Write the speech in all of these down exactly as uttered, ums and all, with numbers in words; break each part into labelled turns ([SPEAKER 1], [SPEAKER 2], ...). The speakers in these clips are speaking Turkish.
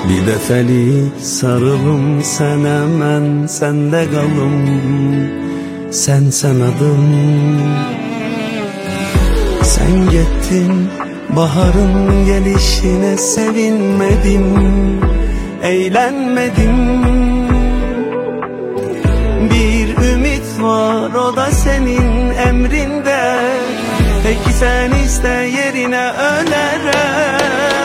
[SPEAKER 1] Bir dəfəlik sarılım sənə mən, səndə qalım, sən sən adım. Sən getdin, baharın gelişine sevinmedim, eğlenmedim. Bir ümit var, o da senin emrinde. Peki sen iste, yerine ölerem.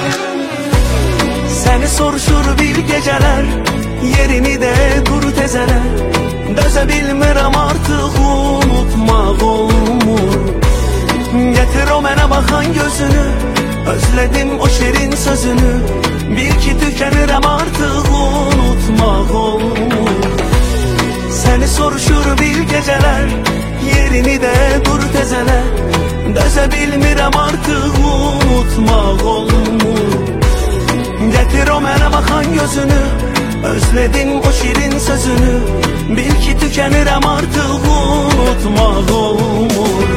[SPEAKER 1] Seni soruşur bir geceler, yerini de dur tezeler. Döze bilmirəm artık, unutmak olmur. Getir o mənə baxan gözünü, özledim o şirin sözünü. Bil ki tükenirəm artık, unutmak olmur. Seni soruşur bir geceler, yerini de dur tezeler. Döze bilmirəm artık, unutmak olmur. Getir o mənə baxan gözünü, özledim o şirin sözünü. Bil ki tükenirəm artık, unutmak olmur.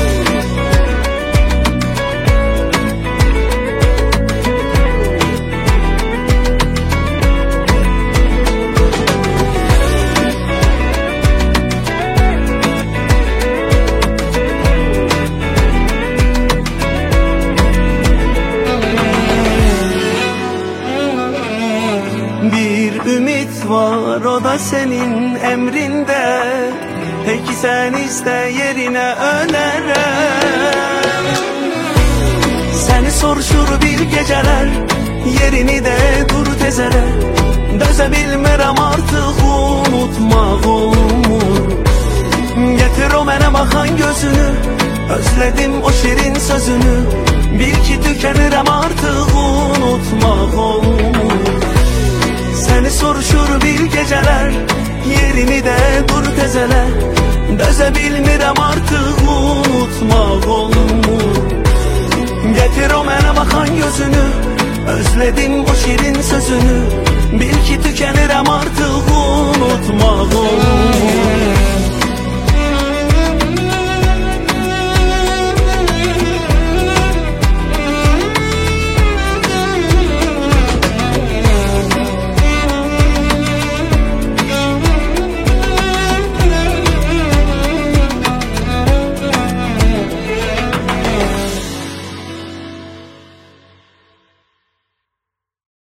[SPEAKER 1] Bir ümit var, o da senin emrinde. Peki sen iste, yerine önerem. Seni soruşur bir geceler, yerini de dur tezeler. Döze bilmirəm artık, unutmak olmur. Getir o mənə baxan gözünü, özledim o şirin sözünü. Bil ki tükenirəm artık, unutmak olmur. Seni soruşur bir geceler, yerini de dur tezeler. Döze bilmirəm artık, unutmak olmur. Getir o mənə baxan gözünü, özledim o şirin sözünü. Bil ki tükenirəm artık, unutmak olmur.